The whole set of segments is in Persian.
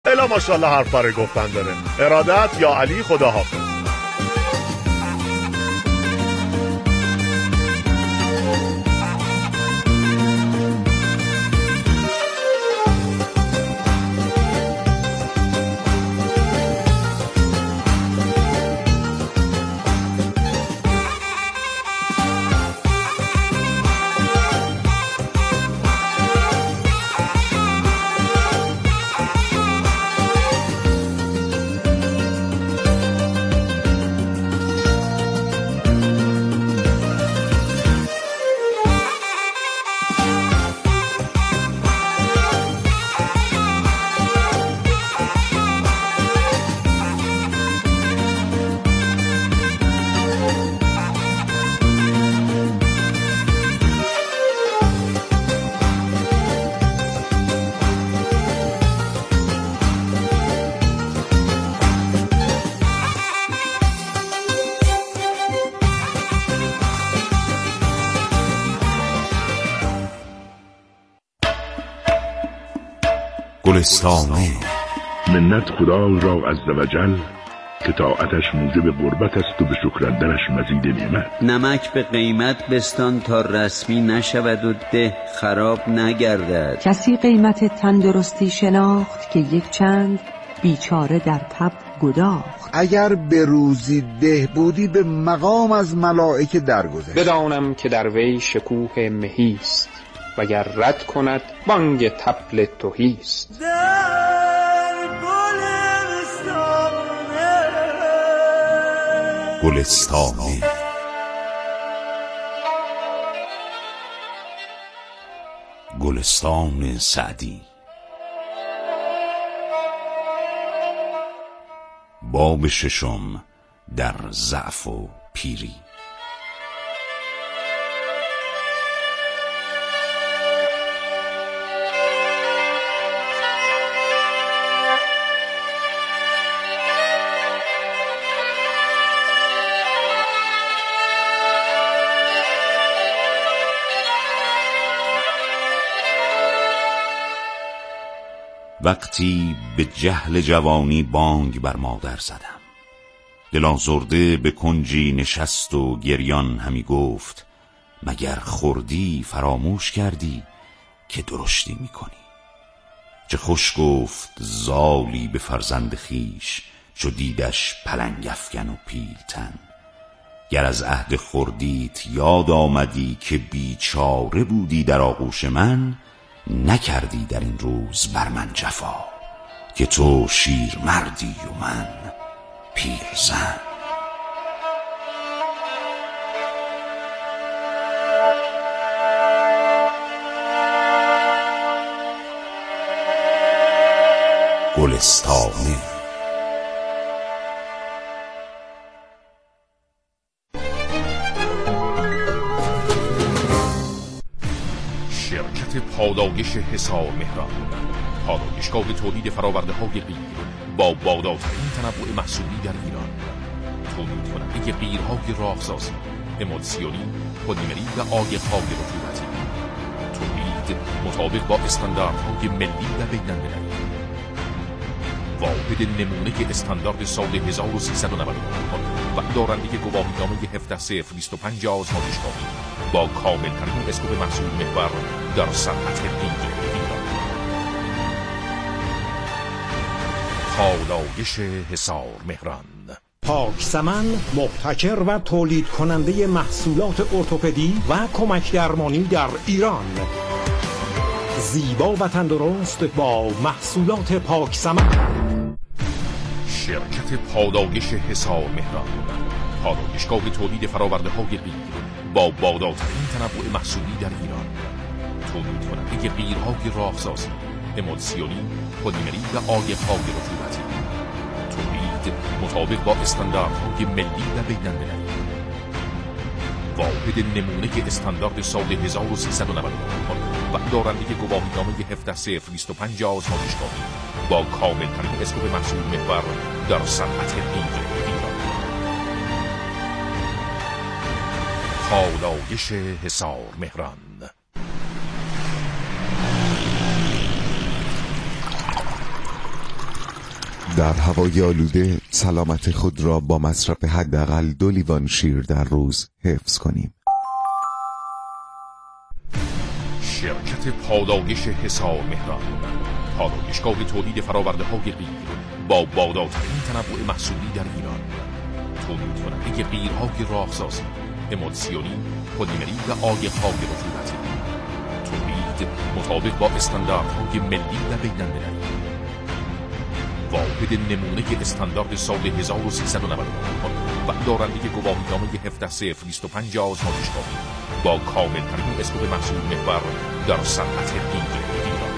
الا ماشاءالله حرف برای گفتن داره. ارادت یا علی، خداحافظ. گلستانه. منت خدا را عزوجل که طاعتش موجب قربت است و به شکرندنش مزید نعمت. نمک به قیمت بستان تا رسمی نشود و ده خراب نگردد. کسی قیمت تندرستی شناخت که یک چند بیچاره در تب گداخت. اگر به روزی ده بودی به مقام از ملائکه درگذشت. بدانم که در وی شکوه مهیست وگر رد کند بانگ طبل تهیست. گلستانه. گلستان سعدی. باب ششم در ضعف و پیری. وقتی به جهل جوانی بانگ بر مادر زدم، دل آزرده به کنجی نشست و گریان همی گفت مگر خوردی فراموش کردی که درشتی میکنی. چه خوش گفت زالی به فرزند خیش چو دیدش پلنگ افکن و پیلتن. گر از عهد خوردیت یاد آمدی که بیچاره بودی در آغوش من، نکردی در این روز بر من جفا که تو شیر مردی و من پیرزن. گلستانه. شرکت پادایش حصار مهران، پادایشگاه تولید فراورده های غیر با بالاترین تنوع محصولی در ایران، تولید کننده غیرهای راهسازی، امولسیونی، پلیمری و عایق‌های رطوبتی، تولید مطابق با استانداردهای ملی و بین‌المللی. واحد نمونه استاندارد سال 1399 و دارنده گواهینامه 17/025 آزمایشگاهی با کامل‌ترین اسکوپ محصول محور در صنعت غیر ایران. پادایش حصار مهران. پاکسمن مبتکر و تولید کننده محصولات ارتوپدی و کمک درمانی در ایران. زیبا و تندرست با محصولات پاکسمن. شرکت پادایش حصار مهران، پادایشگاه تولید فراورده های غیر با بالاترین تنوع محصولی در ایران، تولید کننده غیرهای راهسازی، امولسیونی، پلیمری و عایق‌های رطوبتی، تولید مطابق با استانداردهای ملی و بین‌المللی. واحد نمونه استاندارد سال 1399 و دارنده گواهینامه 17/025 آزمایشگاهی با کامل‌ترین اسکوپ محصول محور در صنعت غیر ایران. پادایش حصار مهران. در هوای آلوده سلامت خود را با مصرف حداقل 2 لیوان شیر در روز حفظ کنیم. شرکت پادایش حصار مهران، پادایشگاه تولید فرآورده‌های غیر با بالاترین تنوع محصولی در ایران، تولید کننده غیرهای راهسازی، امولسیونی، پلیمری و عایق‌های رطوبتی، تولید مطابق با استانداردهای ملی و بین‌المللی، واحد نمونه استاندارد سال 1399 و دارنده گواهینامه 17/025 آزمایشگاهی با کامل‌ترین اسلوب محصول محور در صنعت غیر ایران.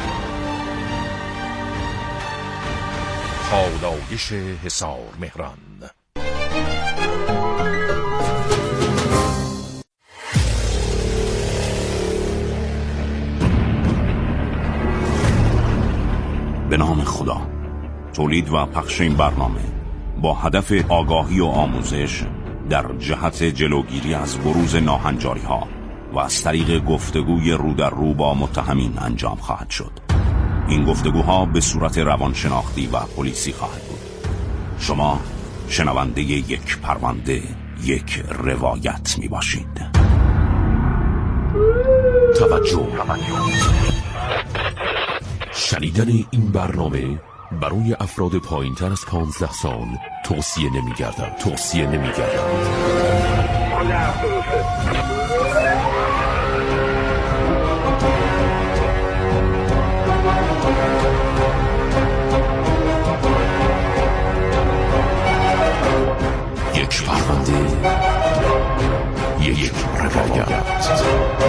پادایش حصار مهران. به نام خدا. تولید و پخش این برنامه با هدف آگاهی و آموزش در جهت جلوگیری از بروز ناهنجاری‌ها و از طریق گفتگوی رو در رو با متهمین انجام خواهد شد. این گفتگوها به صورت روانشناختی و پلیسی خواهد بود. شما شنونده یک پرونده، یک روایت می باشید. توجه. شنیدن این برنامه برای افراد پایین‌تر از 15 سال توصیه نمی‌گردد. یک پرونده، یک روایت.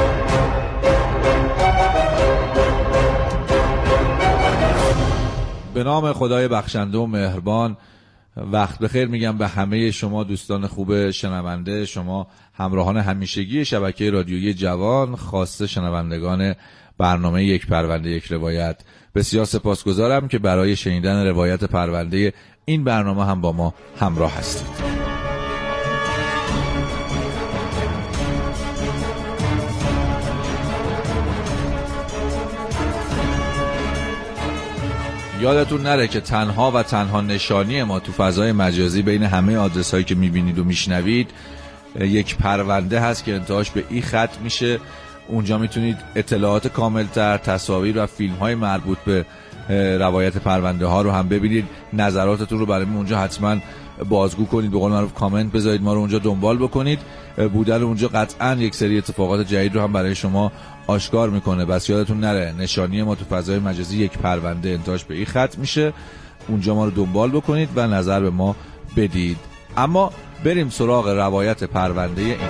به نام خدای بخشنده و مهربان. وقت بخیر میگم به همه شما دوستان خوب شنونده، شما همراهان همیشگی شبکه رادیویی جوان، خاصه شنوندگان برنامه یک پرونده یک روایت. بسیار سپاسگزارم که برای شنیدن روایت پرونده این برنامه هم با ما همراه هستید. یادتون نره که تنها نشانی ما تو فضای مجازی بین همه آدرس هایی که میبینید و میشنوید یک پرونده هست که انتهاش به این خط میشه. اونجا میتونید اطلاعات کاملتر، تصاویر و فیلم های مربوط به روایت پرونده ها رو هم ببینید. نظراتتون رو برای ما اونجا حتما بازگو کنید، به قول معروف کامنت بذارید، ما رو اونجا دنبال بکنید. بودن اونجا قطعا یک سری اتفاقات جدید رو هم برای شما آشکار میکنه. بس یادتون نره نشانی ما تو فضای مجازی یک پرونده، انتهاش به این خط میشه. اونجا ما رو دنبال بکنید و نظر به ما بدید. اما بریم سراغ روایت پرونده این.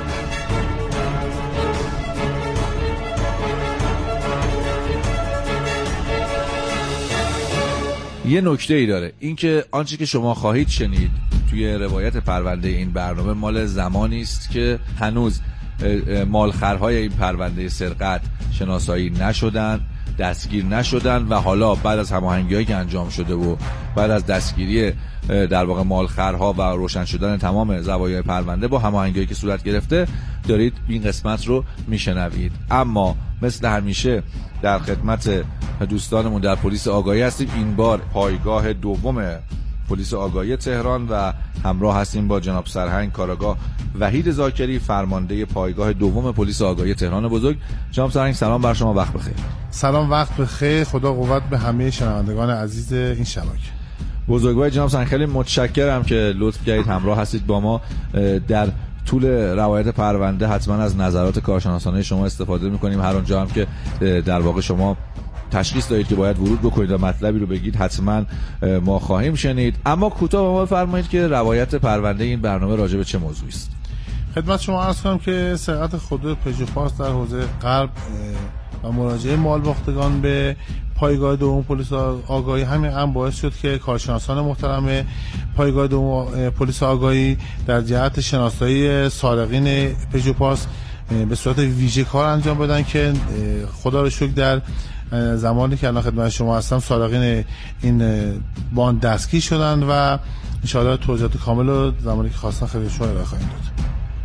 یه نکته ای داره، این که آنچه که شما خواهید شنید توی روایت پرونده این برنامه مال زمانی است که هنوز مالخرهای این پرونده سرقت شناسایی نشدن، دستگیر نشدن و حالا بعد از هماهنگی‌هایی که انجام شده و بعد از دستگیری در واقع مالخرها و روشن شدن تمام زوایای پرونده با هماهنگی‌هایی که صورت گرفته دارید این قسمت رو میشنوید. اما مثل همیشه در خدمت دوستانمون در پلیس آگاهی هستیم. این بار پایگاه دوم پلیس آگاهی تهران و همراه هستیم با جناب سرهنگ کاراگاه وحید زاکری، فرمانده پایگاه دوم پلیس آگاهی تهران بزرگ. جناب سرهنگ سلام بر شما، وقت بخیر. سلام، وقت بخیر. خدا قوت به همه شنوندگان عزیز این شبکه. بزرگوار جناب سرهنگ، خیلی متشکرم که لطف کردید همراه هستید با ما. در طول روایت پرونده حتما از نظرات کارشناسانه شما استفاده می‌کنیم. هر اونجا هم که در واقع شما تشخیص دادید که باید ورود بکنید و مطلبی رو بگید حتما ما خواهیم شنید. اما کوتاه به ما بفرمایید که روایت پرونده این برنامه راجع به چه موضوعی است؟ خدمت شما عرض کنم که سرقت خودرو پژو پارس در حوزه غرب و مراجعه مالباختگان به پایگاه دوم پلیس آگاهی همین باعث شد که کارشناسان محترم پایگاه دوم پلیس آگاهی در جهت شناسایی سارقین پژو پارس به صورت ویژه کار انجام بدن که خدا رو شکر در زمانی که الان خدمت شما هستم سارقین این باند دستگیر شدن و ان شاءالله توضیحات کامل رو زمانی که خواستن خدمت شما ارائه خواهیم داد.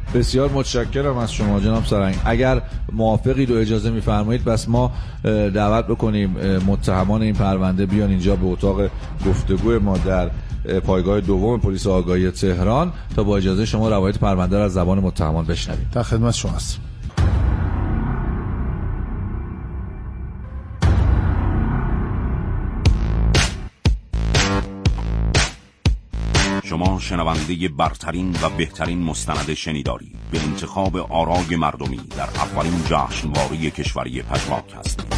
بسیار متشکرم از شما جناب سرنگ. اگر موافقید و اجازه می‌فرمایید بس ما دعوت بکنیم متهمان این پرونده بیان اینجا به اتاق گفتگو ما در پایگاه دوم پلیس آگاهی تهران تا با اجازه شما روایت پرونده را از زبان متهمان بشنویم. در خدمت شما هستم. شما شنونده برترین و بهترین مستند شنیداری به انتخاب آرای مردمی در اولین جشنواره کشوری پژواک هستید.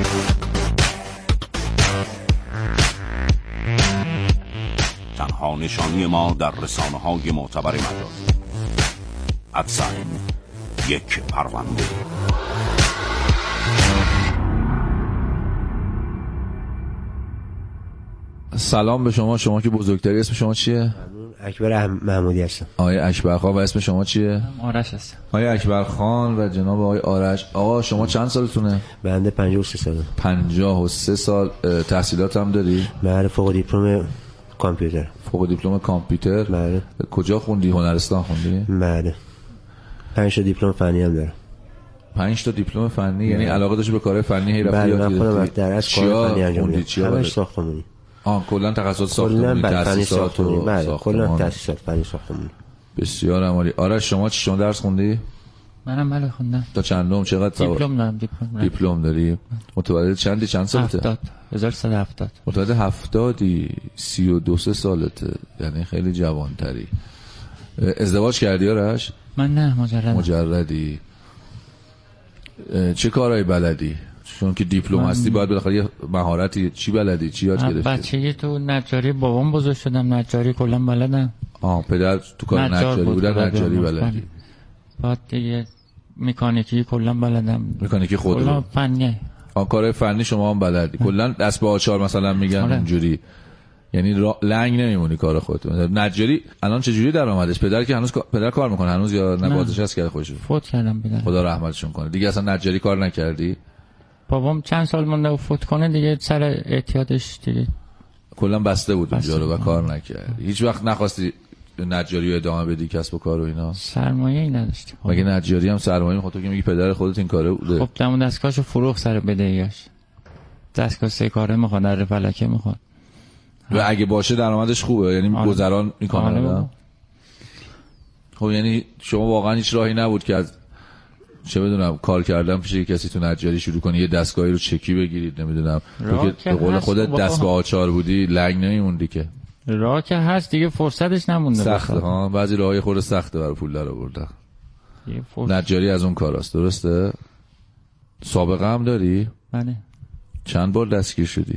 تنها نشانی ما در رسانه‌های معتبر مجازی ادساین یک پرونده. سلام به شما. شما که بزرگتری، اسم شما چیه؟ اکبر محمودی هستم. آقای اکبر خان. و اسم شما چیه؟ آرش هستم. آقای اکبر خان و جناب آقای آرش. آقا شما چند سالتونه؟ بنده 53 ساله. 53 سال. تحصیلات هم داری؟ بله، فوق دیپلم کامپیوتر. فوق دیپلم کامپیوتر؟ بله. کجا خوندی؟ هنرستان خوندی؟ بله. 5 تا دیپلم فنی هم دارم. 5 تا دیپلم فنی؟ یعنی علاقه داشتی به کار فنی؟ هی رفتی بله، یاد من خودم در از کار فنی انجام میدم. همش ساختمانی. کلا تخصص ساختمانی، تأسیسات ساختمانی. بله، کلا تأسیسات فنی ساختمانی. بسیار عالی. آرش شما چی درس خوندی؟ منم بله خوندم. تا چندم؟ چقدر دیپلم دارم. دیپلم داری؟ متولد چند سالته؟ 70. 1170. متولد 70. 32 سالته، یعنی خیلی جوانتری. ازدواج کردی آرش؟ من نه، مجردی. چه کارهایی بلدی؟ چون که دیپلم هستی باید بالاخره یه مهارتی. چی بلدی؟ چی یاد گرفتی؟ بچگی تو نجاری بابام بزرگ شدم، نجاری کلا بلدم. پدر تو کار نجاری بودن، نجاری بلدی. بعد دیگه مکانیکی کلا بلدم. مکانیکی خودرو کلا فنی. کار فنی شما هم بلدی. کلا دست به آچار مثلا میگن اونجوری. یعنی لنگ نمیمونی کار خودت. نجاری الان چه جوری درآمدش؟ پدر که هنوز پدر کار میکنه هنوز یا نه بازنشست کرده خودش؟ فوت کردم پدر. خدا رحمتشون کنه. دیگه اصلا نجاری کار نکردی؟ بابام چند سال مونده و فوت کنه دیگه، سر اعتیادش دیگه کلا بسته بود اونجا رو و کار نکردی. هیچ وقت نخواستی نجاری رو ادامه بدی، کسب و کار و اینا؟ سرمایه‌ای نداشتی. مگه نجاری هم سرمایه میخواد؟ تو که میگی پدر خودت این کاره بوده. خب دم دستگاهشو فروخت سر بدهیاش. دستگاه 3 کاره میخواد، در فلکه میخواد. و اگه باشه درآمدش خوبه، یعنی گذران میکنه. خب یعنی شما واقعا هیچ راهی نبود که از چه بدونم کار کردن پیش کسی تو نجاری شروع کنی، یه دستگاهی رو چکی بگیرید؟ نمیدونم تو که به قول خودت دست به آچار بودی، لنگ نمیموندی که. راه که هست دیگه، فرصتش نمونده. سخته ها، بعضی راههای خود سخته برای پول در آوردن. نجاری از اون کاراست، درسته؟ سابقه هم داری؟ بله. چند بار دستگیر شدی؟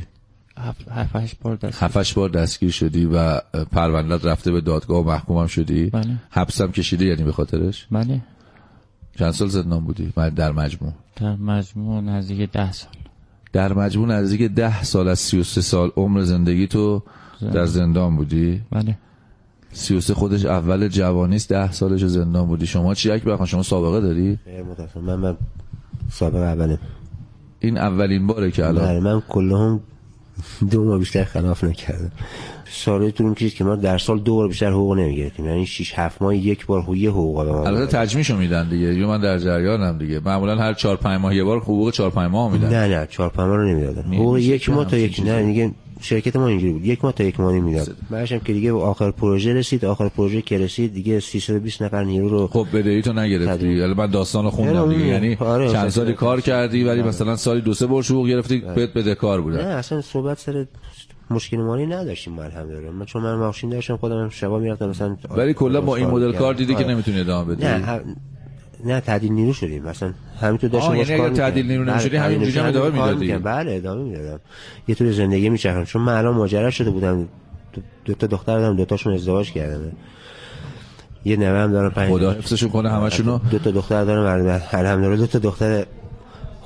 7-8 بار دستگیر شدی و پرونده‌ات رفته به دادگاه و محکوم هم شدی؟ بله. حبس هم کشیدی یعنی به خاطرش؟ بله. چند سال زندان بودی در مجموع؟ در مجموع نزدیک 10 سال. در مجموع نزدیک 10 سال از 33 سال عمر زندگی تو در زندان بودی؟ بله. 33 خودش اول جوانیست، 10 سالش زندان بودی. شما چی اکبر خان؟ شما سابقه داری؟ خیر متاسفم من سابقه اوله. این اولین باره که الان؟ من کلهم 2 ماه بیشتر خلاف نکردم. سالی طول می‌کشید که ما در سال 2 بار بیشتر حقوق نمیگرفتیم، یعنی 6-7 ماه یک بار حقوق به ما. البته تجمیعشو میدن دیگه، من در جریانم دیگه. معمولا هر 4-5 ماه یه بار حقوق 4-5 ماه میدن. نه 4-5 ماه رو نمیدادن. حقوق 1 ماه تا 1 نه دیگه شرکت ما اینجوری بود، 1 ماه تا 1 ماه میداد. بعدش هم که دیگه آخر پروژه رسید، آخر پروژه که رسید دیگه 320 نفر نیرو رو خب بدهی تو نگرفتی. یعنی من داستانو خوندم دیگه، یعنی چند سالی کار کردی ولی مثلا سالی 2-3 بار حقوق گرفتی، بدهکار بودن. نه اصلا صحبت سر مشکل مالی نداشتیم الحمدلله. چون من ماشین داشتم خودم شبا میرفتم مثلا. ولی کلا با این مدل کار دیدی که نمیتونی ادامه بدی. نه تعدیل نیرو شدیم مثلا، همینطور داشتم یعنی اگه تعدیل نیرو نمیشدی همینجوری هم ادامه میدادی؟ بله ادامه میدادم، یه طور زندگی میچرخوندم. چون من الان ماجرا شده بودم، 2 تا دختر دارم، 2 تاشون ازدواج کردن، یه نوه‌ام دارم، 5 خدا حفظشون کنه همشونو. 2 تا دختر دارم الحمدلله، 2 تا دختر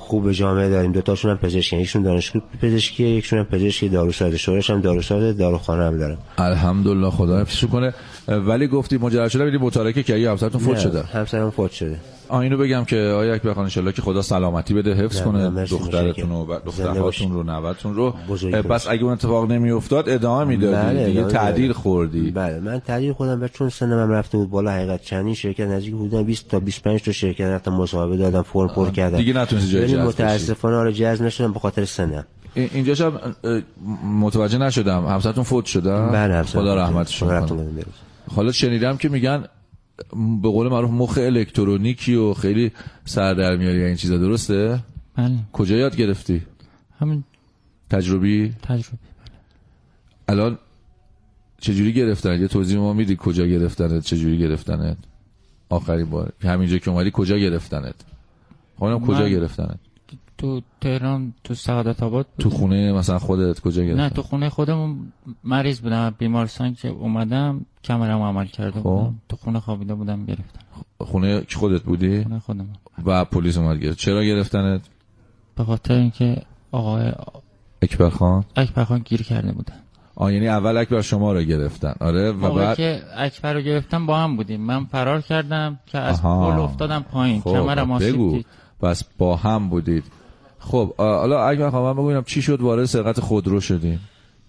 خوب به جامعه داریم. دو تاشون هم پزشکن، یکشون دانشگاه پزشکیه، یکشون هم پزشکی داروساز، شورش هم داروساز، داروخانه هم داره. الحمدلله خدا حفظش کنه. ولی گفتی مجرد شده ببینید متارکه که همسرتون فوت شده. همسرم فوت شده. اینو بگم که آیا اکبر خان ان شاءالله که خدا سلامتی بده، حفظ کنه دخترتون و دخترهاتون رو، نوه‌تون رو. پس اگه اون اتفاق نمیافتاد ادامه میدادی دیگه، تعدیل خوردی. بله من تعدیل خودم و چون سنم رفته بود بالا، حقیقت چندین شرکت نزدیک بودن 20 تا 25 تا شرکت رفتم مصاحبه دادم، فرم پر کردم دیگه نتونستی جای جذب. متاسفانه آره جذب نشدم به خاطر سنم. اینجاش هم متوجه نشدم همسرتون فوت شده؟ بله خدا رحمتش کنه. حالا شنیدم که میگن به قول معروف مخ الکترونیکی و خیلی سر در میاری این چیزا، درسته؟ بله. کجا یاد گرفتی؟ همین تجربی بله. الان چجوری گرفتن؟ یه توضیح ما میدی کجا گرفتنت، چجوری گرفتنت؟ آخرین بار همینجا که اومدی کجا گرفتنت؟ خانم کجا گرفتنت؟ تو تهران، تو سعادت آباد. تو خونه مثلا خودت کجا گرفتن؟ نه تو خونه خودم مریض بودم، بیمارستان که اومدم کمرم عمل کرده بودم، تو خونه خوابیده بودم گرفتن. خونه که خودت بودی؟ خونه خودم. و پلیس اومد گرفت. چرا گرفتنت؟ به خاطر اینکه آقای اکبر خان گیر کرده بودن. یعنی اول اکبر شما رو گرفتن. آره. و بعد که اکبر رو گرفتن با هم بودیم، من فرار کردم که از پل افتادم پایین، کمرم آسیب دید. بس با هم بودید. خب حالا اکبر خان من بگوینم چی شد وارد سرقت خودرو شدیم؟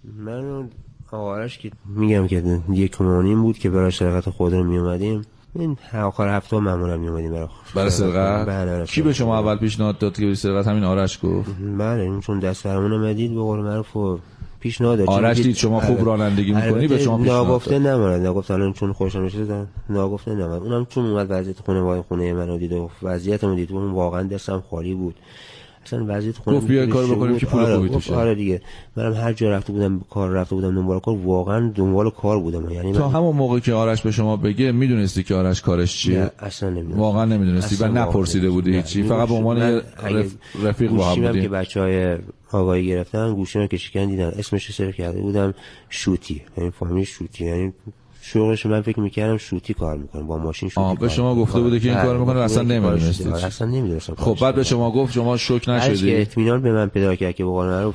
من آقارش که میگم که 1 ماهیم بود که برای سرقت خودرو می اومدیم. این آخر هفته معمولا می اومدیم برای سرقت. بله. کی به شما اول پیشنهاد داد که سرقت؟ همین آرش گفت. بله این چون دست فرمون اومدید به قول معروف پیشنهاد داد. آرش دید شما خوب رانندگی میکنی به شما پیشنهاد داد. ناگفته نموند، نگفت الان چون خوشم میشه ناگفته نموند. اونم چون اومد وضعیت خونه منو دید و وضعیتمو دید، اون واقعا دستم خالی بود. اصلا وضعیت خونه گفت بیا کار بکنیم که پول خوبی توشه. آره دیگه منم هر جا رفته بودم کار رفته بودم دنبال کار، واقعا دنبال کار بودم. یعنی تا همون موقع که آرش به شما بگه میدونستی که آرش کارش چیه؟ اصلا نمیدونم. واقعا نمیدونستی و نپرسیده بودی هیچی، فقط به عنوان رفیق با هم بودی. که بچهای آگاهی گرفتن گوشیمو که شکن دیدن اسمش سرچ کرده بودم شوتی، یعنی فامیل شوتی، یعنی شغلش من فکر می‌کردم شوتی کار می‌کنه، با ماشین شوتی. به شما گفته بوده که این کارو می‌کنه، اصلا نمی‌دونستید؟ اصلا نمی‌دونستم. خب بعد به شما گفت، شما شوک نشدید؟ که اطمینان به من پیدا کرد که به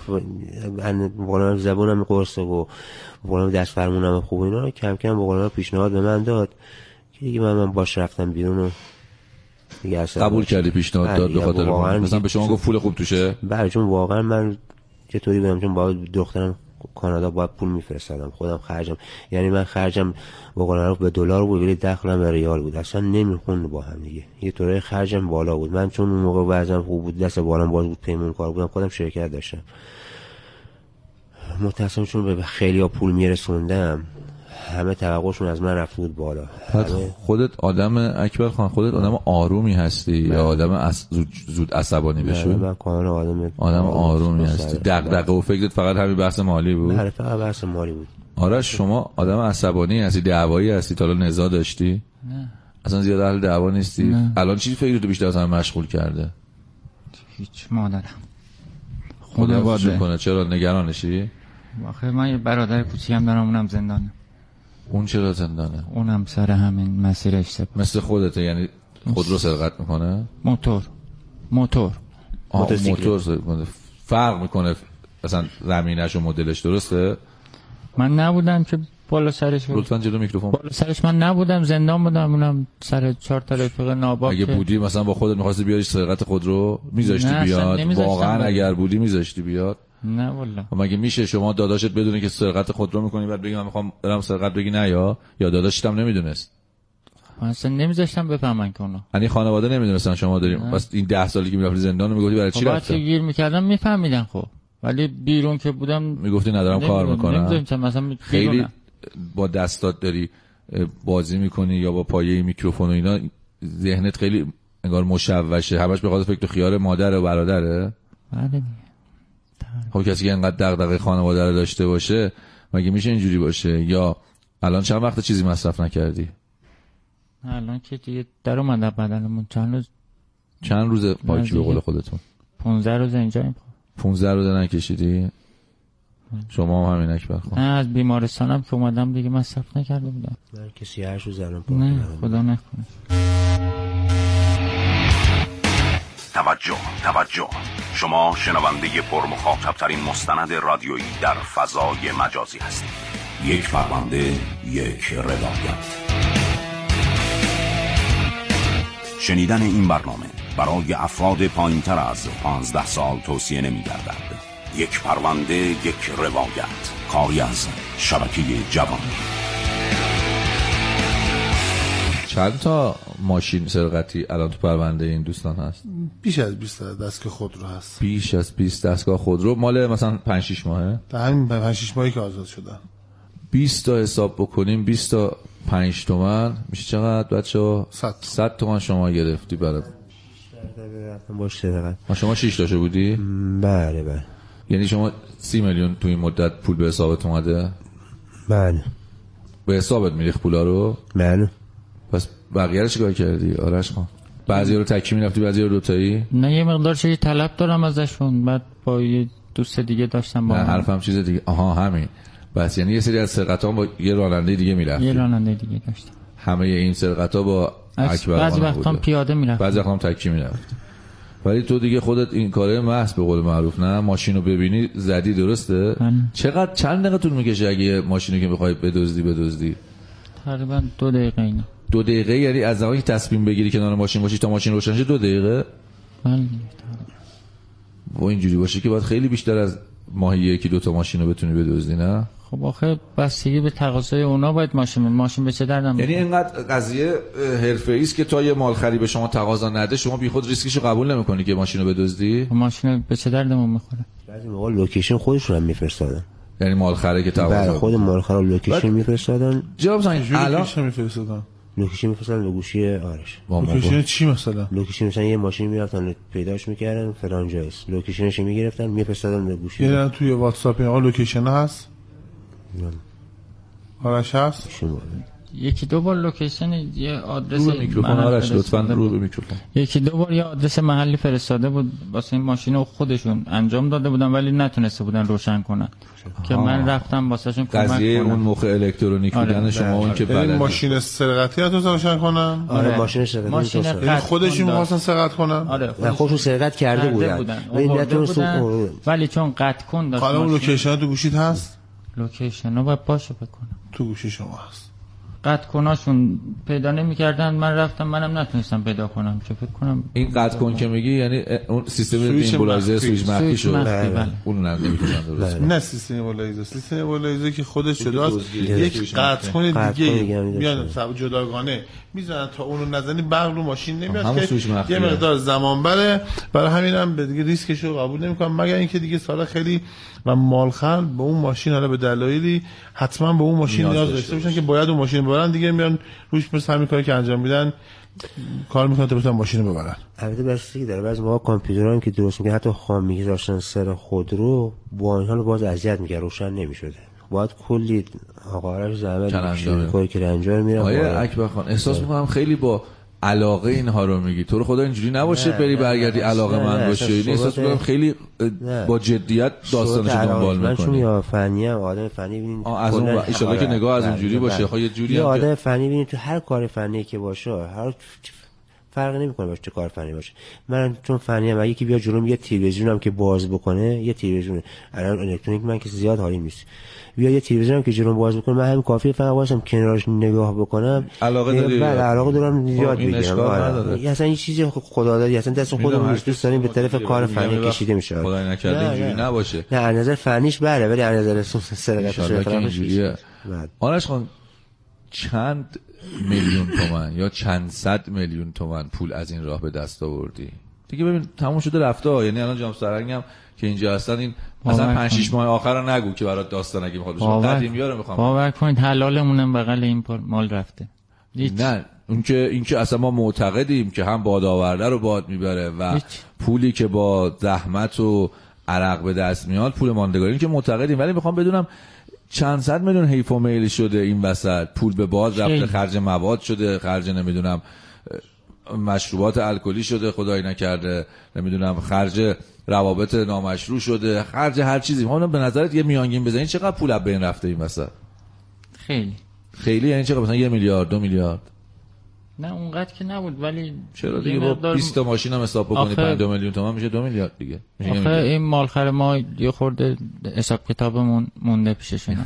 قول معروف زبونم قرصه و به قول دست فرمونم خوب، اینا کم کم به قول معروف پیشنهاد به من داد که دیگه من باش رفتم بیرون و دیگه اصلا قبول کردی پیشنهاد داد به خاطر مثلا به شما گفت پول خوب توشه؟ بله چون واقعا من چطوری بگم، چون با دخترم کانادا باید پول میفرستادم، خودم خرجم، یعنی من خرجم به قول معروف به دلار بود ولی دخلم به ریال بود، اصلا نمیخوند با هم دیگه. یه طوری خرجم بالا بود. من چون اون موقع وضعم خوب بود، دست بالام باز بود، پیمون کار بودم، خودم شرکت داشتم. متأسفانه چون به خیلیا پول میرسوندم، همه توقعشون از من رفت بود بالا. خودت آدم اکبر خان خودت آدم آرومی هستی یا آدم زود عصبانی بشی؟ من کاملا آدم آرومی هستی. دغدغه و فکرت فقط همین بحث مالی بود؟ بله فقط بحث مالی بود. آرش شما آدم عصبانی هستی، دعوایی هستی، تا الان نزاع داشتی؟ نه. اصلا زیاد اهل دعوا نیستی؟ نه. الان چی فکرتو بیشتر از همه مشغول کرده؟ هیچ مادرم. خدا باده کنه. چرا نگرانشی؟ آخه من یه برادر کوچیکم دارم، اونم زندانه. اون چرا زندانه؟ اونم سر همین مسیر اشتباه. مثل خودته؟ یعنی خودرو سرقت میکنه؟ موتور فرق میکنه اصلا زمینش و مدلش، درسته؟ من نبودم که بالا سرش بود. لطفاً جلو میکروفون. بالا سرش من نبودم، زندان بودم، اونم سر 4 تا رفیق ناباب. اگه بودی مثلا با خودت می‌خواستی بیاری سرقت خودرو میذاشتی بیاد؟ واقعا اگر بودی میذاشتی بیاد؟ نه والله. مگه میشه شما داداشت بدونه که سرقت خودرو میکنی بعد بگی من میخوام برم سرقت، بگی نه یا داداشت هم نمیدونست؟ من اصلا نمیذاشتم بفهمن که اونا، یعنی خانواده نمیدونستن شما داریم. بس این 10 سالی که میرفتی زندان میگفتی برای چی رفتی؟ گیر میکردم میفهمیدن خب، ولی بیرون که بودم میگفتی ندارم کار میکنم. مثلا خیلی با دستات داری بازی میکنی یا با پایه میکروفون و اینا، ذهنت خیلی انگار مشوشه، همش به خاطر فکر و خیال مادر و برادره. بله. خب کسی که انقدر دغدغه خانواده رو داشته باشه مگه میشه اینجوری باشه؟ یا الان چند وقت چیزی مصرف نکردی؟ الان که دیگه در اومده بدنمون چند روز پاکی به قول خودتون؟ 15 روز اینجاییم. 15 روز نکشیدی؟ شما هم همین اکبر خان؟ نه از بیمارستانم که اومدم دیگه مصرف نکرده بودم. من کسی هر روز الان نه خدا نکنه. توجه. شما شنونده پرمخاطب ترین مستند رادیویی در فضای مجازی هستید. یک پرونده، یک روایت. شنیدن این برنامه برای افراد پایین‌تر از 15 سال توصیه نمی‌گردد. یک پرونده، یک روایت. کاری از شبکه جوان. چند تا ماشین سرقتی الان تو پرونده این دوستان هست؟ بیش از 20 دستگاه خودرو هست. بیش از 20 دستگاه خودرو. مال مثلا 5-6 ماهه؟ در همین 5-6 ماهی که آزاد شدن. 20 تا حساب بکنیم 20 تا 5 تومن میشه چقدر بچه‌ها؟ 100 تومن شما گرفتی برای باش سرقت. شما 6 تاشو بودی؟ بله. یعنی شما 30 میلیون تو این مدت پول به حسابت اومده؟ بله. به حسابت میریخت پولا رو؟ بله. پس بقیه رو چیکار کردی آرش خان؟ بعضی رو تکی میرفتی، بعضی رو دوتایی؟ نه یه مقدار چیزی طلب دارم ازشون، بعد با یه دوست دیگه داشتم با نه حرفم چیز دیگه. آها همین. بس یعنی یه سری از سرقت‌ها با یه راننده دیگه میرفتی؟ یه راننده دیگه داشتم. همه این سرقت‌ها با اکبر بعضی وقتا پیاده میرفتم، بعضی وقتا تکی میرفت. ولی تو دیگه خودت این کاره محض به قول معروف نه ماشینو ببینی زدی، درسته؟ چند دقیقه طول میکشه اگه ماشینو که بخوای بدزدی؟ تقریبا 2 دقیقه اینا. 2 دقیقه یعنی از زمانی که تصمیم بگیری کنار ماشین باشی تا ماشین روشن شه 2 دقیقه؟ بله. و اینجوری باشه که باید خیلی بیشتر از ماهی 1-2 تا ماشینو بتونی بدزدی نه؟ خب آخه بستگی به تقاضای اونا باید ماشین به چه دردم. یعنی اینقدر قضیه حرفه‌ای است که تا یه مالخری به شما تقاضا نده شما بیخود ریسکشو قبول نمی‌کنی که ماشینو بدزدی؟ ماشین به چه دردمون می‌خوره؟ بعضی موقع لوکیشن خودشون هم می‌فرستادن. یعنی مالخره که تقاضا خود مالخرا لوکیشن می‌فرستادن. جواب زنگ الان می‌فرستادن. لوکیشن می‌فرستادن به گوشی آرش. لوکیشن چی مثلا؟ لوکیشن مثلا یه ماشین می‌رفتن پیداش می‌کردن فلان جاست. لوکیشنش می‌گرفتن می‌فرستادن به گوشی. یعنی توی واتساپ این لوکیشن هست؟ آرش هست؟ 1-2 بار لوکیشن یه آدرس میکروفون آرش لطفاً رو به میکروفون. 1-2 بار یه آدرس محلی فرستاده بود واسه این ماشینو خودشون انجام داده بودن ولی نتونسته بودن روشن کنن که من رفتم واسهشون کمک کنم. قضیه اون موقع الکترونیک بودن شما اون که بلد ماشین سرقتی نتونستن روشن کنن؟ آره ماشین سرقتی خودشون می‌خواستن سرقت کنن؟ آره خودشون سرقت کرده بودن. ولی چون قطع کن داشت. حالا اون لوکیشن تو گوشیت هست؟ لوکیشن رو باید باشه بکنم. تو گوشی شما هست. قطع کناشون پیدا نمی‌کردن، من رفتم منم نتونستم پیدا کنم که فکر کنم این قطع کن که میگی یعنی اون سیستم ایمبولایزر سویچ مخفی شد. اون نمی‌تونن درست. نه سیستم ایمبولایزر که خودش جداست. یک قطع کن دیگه میاد جداگانه میزنن تا اونو نزنی برق رو ماشین نمیاد که یه مقدار زمان بره. برای همینم به دیگه ریسکشو قبول نمی‌کنم مگر اینکه دیگه سالا خیلی و مالخر به اون ماشین حالا به دلایلی حتما به اون ماشین نیاز داشته باشن که باید اون ماشین ببرن دیگه میان روش مثل همین کاری که انجام میدن کار میکنن تا بتونن ماشین رو ببرن. البته بستگی داره بعضی موقع کامپیوترها که درست میگه حتی خام میگذاشتن سر خودرو با این حال باز اذیت میکرد روشن نمیشده. باید کلی آقارش زحمت کاری که انجام میره. آیا اکبر خان احساس میکنم خیلی با علاقه اینها رو میگی. تو رو خدا اینجوری نباشه بری برگردی علاقه من باشه. این احساس میکنم خیلی با جدیت داستانش دنبال میکنی. من چون یا فنی ام آدم فنی ببینید از اون ان شاء الله که نگاه از اونجوری باشه. خب یه جوری هم آدم فنی ببینید تو هر کار فنی که باشه هر فرق نمیکنه باشه چه کار فنی باشه. من چون فنی ام اگه کی بیا جلوم یه تلویزیونم که باز بکنه یه تلویزیون الان الکترونیک من که زیاد حالی نیست بیا یه تلویزیونم که جلوم باز بکنه من همین کافیه فقط واسم کنارش نگاه بکنم علاقه داری. بله علاقه دارم زیاد بگیرم. اصلا این چیزی خدا دادی اصلا دست خودمون نیست دوست داریم به طرف کار فنی کشیده میشه. خدای نکرده اینجوری نباشه. نه از نظر فنیش بله ولی از نظر سرقتش اینجوریه. آرش خان چند میلیون تومان یا چند صد میلیون تومان پول از این راه به دست آوردی؟ دیگه ببین تموم شده رفته. یعنی الان جام سرنگم که اینجا هستن این مثلا 5-6 ماه آخر رو نگو که برات داستان اگه میخواد بشه قدیمی‌ها رو میخوام باور کنید حلالمونم بغل این مال رفته. نه این که اصلا ما معتقدیم که هم باد آورده رو باد میبره و پولی که با زحمت و عرق به دست میاد پول ماندگاری این که معتقدیم، ولی میخوام بدونم چند صد میلیون حیف و میل شده این وسط. پول به باد رفته، خرج مواد شده، خرج نمیدونم مشروبات الکلی شده خدای نکرده، نمیدونم خرج روابط نامشروع شده، خرج هر چیزی. ما به نظرت یه میانگین بزنین چقدر پول از بین رفته این وسط؟ خیلی یعنی چقدر؟ مثلا 1 میلیارد 2 میلیارد نه اونقدر که نبود، ولی چرا دیگه با 20 تا ماشین هم حساب بکنی 5 میلیون تومان میشه 2 میلیارد دیگه. آخه این مالخر ما یه خورده حساب کتابمون مونده پیششون.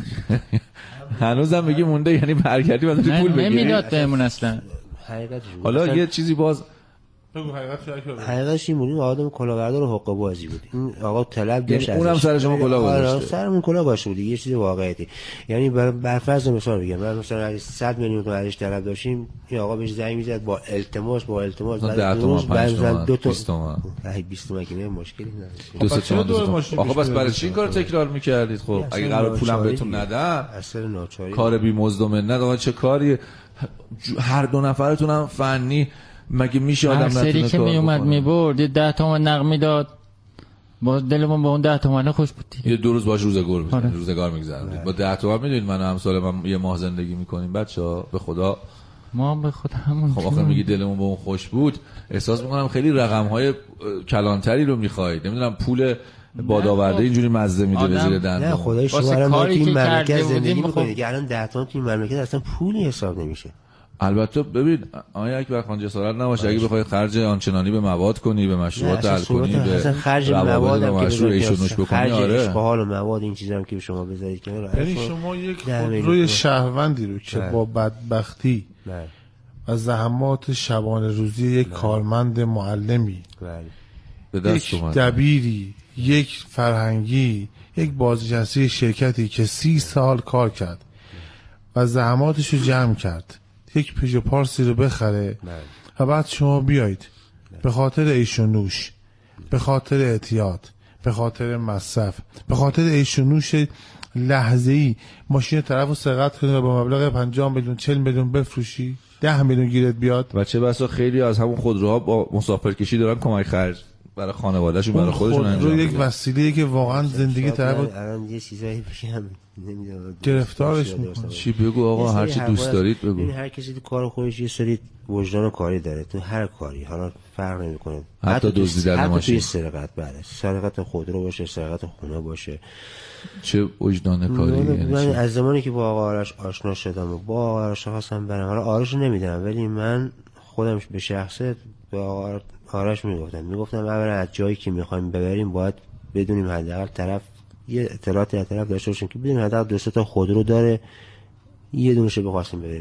هنوزم میگی مونده، یعنی برگردی بعد پول بگیری؟ نمیداد بهمون اصلا. حالا یه چیزی باز بگو حقیقتش این بود، آدم کلاهبردار و حقه بازی بود. این آقا طلب داشت، اونم سر شما کلاه گذاشته. سرمون کلاه گذاشته بود، یه چیز واقعیه. یعنی بر فرض مثال بگم، من مثلا اگه 100 میلیون تومان ازش طلب داشتیم، این آقا بهش زنگ میزد با التماس بعد روز بعد 2 تا 20 تومن 20 تومن که مشکلی نداشت. 2 تومن. آقا بس برای چی این کارو تکرار میکردید؟ خب اگه قرار پولم بهتون ندم، اصلا ناچاری کار بی مزد و منت، آقا چه کاریه؟ هر دو نفرتون هم فنی، مگه میشه آدم نتونه کار بکنه؟ که میومد میبرد 10 تومن نقد میداد، باز دلمون با اون 10 تومن خوش بود دیگه. یه 2 روز باش روزگار میگذروندید با 10 تومن. میدونید من و همسال من یه ماه زندگی میکنیم بچه‌ها، به خدا ما به خود همون. خب آخه میگی دلمون با اون خوش بود، احساس میکنم خیلی رقم‌های کلانتری رو میخواید. نمیدونم پول بادآورده اینجوری مزه میده به زیر دندون. نه خدای شما الان توی این مملکت زندگی میکنید که الان 10 تومن توی این مملکت اصلا پولی حساب نمیشه. البته ببین آقای اکبر خان جسارت نباشه اگه بخوای خرج آنچنانی به مواد کنی، به مشروبات الکلی، به خرج مواد هم مشروب ایش و نوش بکنی، آره اشغال و مواد این چیزا هم که شما بذارید کنار، یعنی شما یک خودروی شهروندی رو که با بدبختی و زحمات شبانه روزی یک کارمند معلمی، یک دبیری، یک فرهنگی، یک بازنشسته شرکتی که 30 سال کار کرد و زحماتش رو جمع کرد یک پژو پارسی رو بخره و بعد شما بیایید به خاطر ایش و نوش، به خاطر اعتیاد، به خاطر مصرف، به خاطر ایش و نوش لحظه‌ای ماشین طرفو سرقت کنی و با مبلغ 50 میلیون 40 میلیون بفروشی، 10 میلیون گیرت بیاد. و چه بسا خیلی از همون خودروها با مسافرکشی دارن کمک خرج برای خانواده‌شون، برای خودشون انجام میدن. یک وسیله‌ای که واقعا زندگی طرفو الان یه چیزایی میگم نمیدونم گرفتارش میکنه. چی بگو آقا، هر چی دوست دارید بگو. این هر کسی تو کار خودش یه سری وجدان کاری داره، تو هر کاری، حالا فرق نمیکنه، حتی دزدیدن ماشین، حتی سرقت، بله سرقت خودرو باشه، سرقت خونه باشه، چه وجدان کاری. من از زمانی که با آقا آرش آشنا شدم و با آقا آرش خواستم برم، حالا آرش نمیدونم ولی من خودم به شخصه به آقا آرش میگفتم اولا از جایی که میخوایم ببریم باید بدونیم حداقل طرف یه اطلاعاتی از طرف داشته باشیم که بدونیم حداقل 2 تا خودرو داره، یه دونهشو بخواستیم ببریم.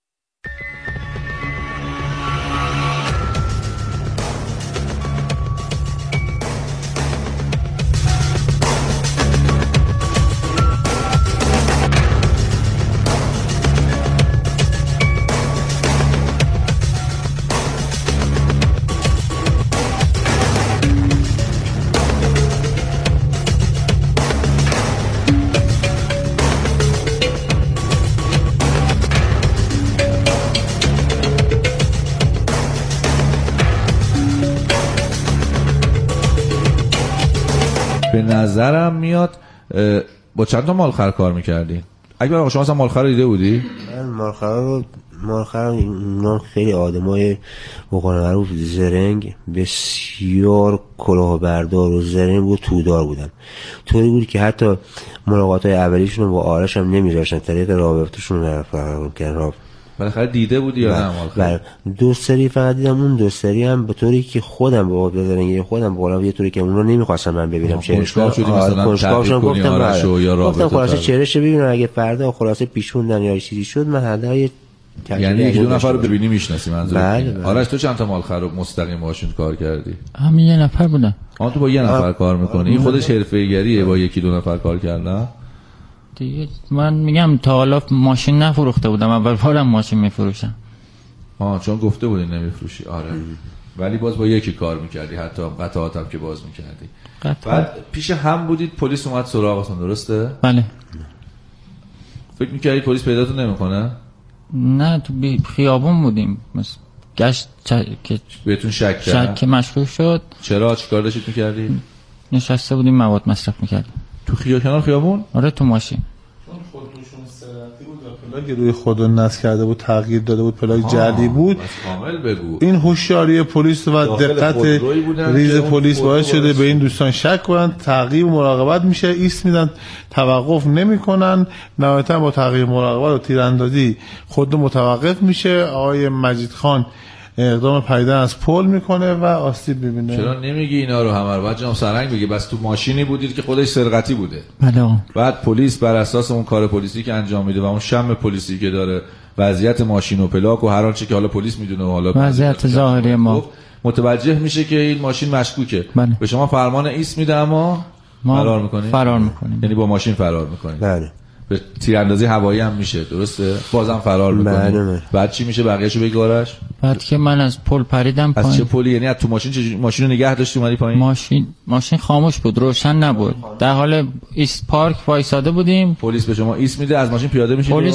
به نظرم میاد با چند تا مالخر کار میکردی؟ اگه شما اصلا مالخر رو دیده بودی؟ من مالخر اینا خیلی آدمای بقول معروف زرنگ، بسیار کلاهبردار و زرنگ و تودار بودن. طوری بود که حتی ملاقات‌های اولیشون با آرش هم نمیذاشتن، طریق رابطه‌شون رو کردن. بالاخره دیده بودی یا نه مالخر؟ 2 سری فقط دیدم، اون 2 سری هم به طوری که خودم با بزرگی خودم بالا یه طوری که اون رو نمی‌خواستم من ببینم کنجکاو شدی مثلا کنجکاوشون گفتم یا رابطه خلاصه چهرهش ببینم، اگه فردا خلاصه پیشوندن یا چیزی شد من حداقل یعنی 1-2 نفر رو ببینی میشناسی منظور. بله. آرش تو چند تا مالخر رو مستقیم باشون کار کردی؟ همین یه نفر بودم. تو با یه نفر کار می‌کنی؟ این خودش حرفه‌ای‌گریه با 1-2 نفر کار کردن؟ دیگه من میگم تا حالا ماشین نفروخته بودم، اول بارم ماشین میفروشم. چون گفته بودی نمیفروشی. آره. ولی باز با یکی کار میکردی، حتی قطعات هم که باز میکردی. بعد پیش هم بودید، پلیس اومد سراغتون، درسته؟ بله. فکر میکردی پلیس پیداتون نمیکنه؟ نه، تو خیابون بودیم، گشت که بهتون شک مشکوک شد. چرا؟ چیکار داشتید میکردی؟ نشسته بودیم مواد مصرف میکردیم. تو کنار خیابون؟ آره تو ماشین. چون خودروشون سرقتی بود پلاک روی خود نصب کرده بود، تغییر داده بود، پلاک جعلی بود. کامل بگو. این هوشیاری پلیس و دقت ریز پلیس باعث شده به این دوستان شک کنند، تعقیب مراقبت میشه، ایست میدن، توقف نمیکنن، نهایتا با تعقیب مراقبت و تیراندازی خود متوقف میشه. آقای مجید خان اقدام پریدن از پل میکنه و آسیب میبینه. چرا نمیگی اینا رو همه رو؟ بعد جناب سرهنگ بگی بس تو ماشینی بودید که خودش سرقتی بوده. بله. بعد پلیس بر اساس اون کار پلیسی که انجام میده و اون شم پلیسی که داره، وضعیت ماشین و پلاک و هر آنچه که حالا پلیس میدونه و حالا وضعیت ظاهری ما متوجه میشه که این ماشین مشکوکه. بله. به شما فرمان ایست میده اما فرار میکنید. فرار میکنید. یعنی با ماشین فرار میکنید. بله. به تیراندازی هوایی هم میشه، درسته؟ بازم فرار میکنید. بعد چی میشه؟ بقیه‌شو بگو آرش. بعد که من از پل پریدم پایین. از چه پلی؟ یعنی از تو ماشین ماشین رو نگه داشتی اومدی پایین؟ ماشین خاموش بود، روشن نبود، در حال ایست پارک وایساده بودیم. پلیس به شما ایست میده، از ماشین پیاده میشید.